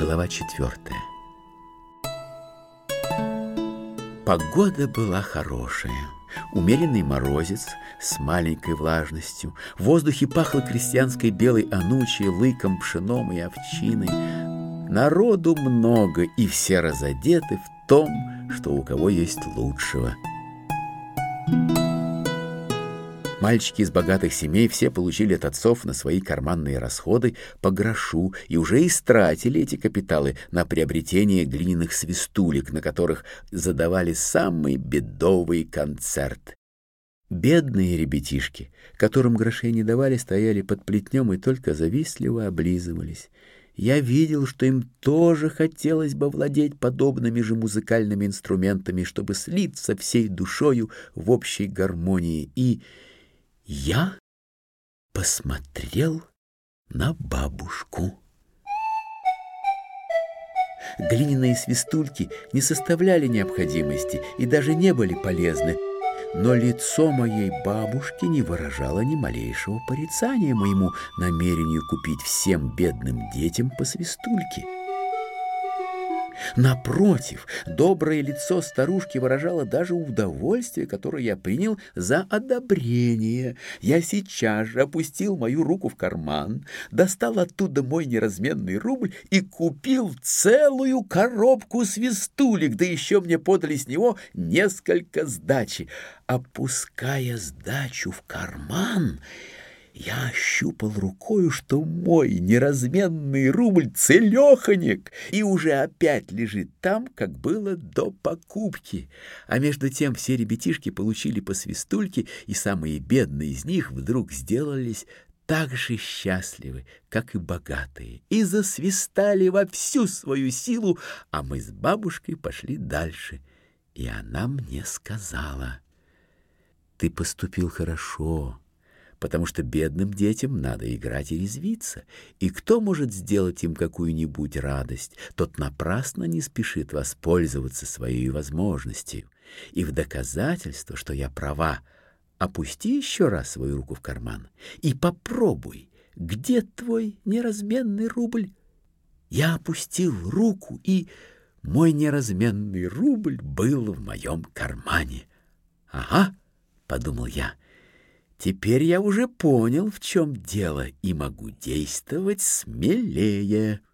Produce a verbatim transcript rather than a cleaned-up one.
Глава четвертая. Погода была хорошая. Умеренный морозец с маленькой влажностью. В воздухе пахло крестьянской белой анучей, лыком, пшеном и овчиной. Народу много, и все разодеты в том, что у кого есть лучшего. Мальчики из богатых семей все получили от отцов на свои карманные расходы по грошу и уже истратили эти капиталы на приобретение глиняных свистулек, на которых задавали самый бедовый концерт. Бедные ребятишки, которым грошей не давали, стояли под плетнем и только завистливо облизывались. Я видел, что им тоже хотелось бы владеть подобными же музыкальными инструментами, чтобы слиться всей душою в общей гармонии, и я посмотрел на бабушку. Глиняные свистульки не составляли необходимости и даже не были полезны, но лицо моей бабушки не выражало ни малейшего порицания моему намерению купить всем бедным детям по свистульке. Напротив, доброе лицо старушки выражало даже удовольствие, которое я принял за одобрение. Я сейчас же опустил мою руку в карман, достал оттуда мой неразменный рубль и купил целую коробку свистулек, да еще мне подали с него несколько сдачи. Опуская сдачу в карман, я ощупал рукою, что мой неразменный рубль целеханек и уже опять лежит там, как было до покупки. А между тем все ребятишки получили по свистульке, и самые бедные из них вдруг сделались так же счастливы, как и богатые, и засвистали во всю свою силу, а мы с бабушкой пошли дальше. И она мне сказала: «Ты поступил хорошо, потому что бедным детям надо играть и резвиться, и кто может сделать им какую-нибудь радость, тот напрасно не спешит воспользоваться своей возможностью. И в доказательство, что я права, опусти еще раз свою руку в карман и попробуй, где твой неразменный рубль». Я опустил руку, и мой неразменный рубль был в моем кармане. «Ага», — подумал я, — «теперь я уже понял, в чем дело, и могу действовать смелее».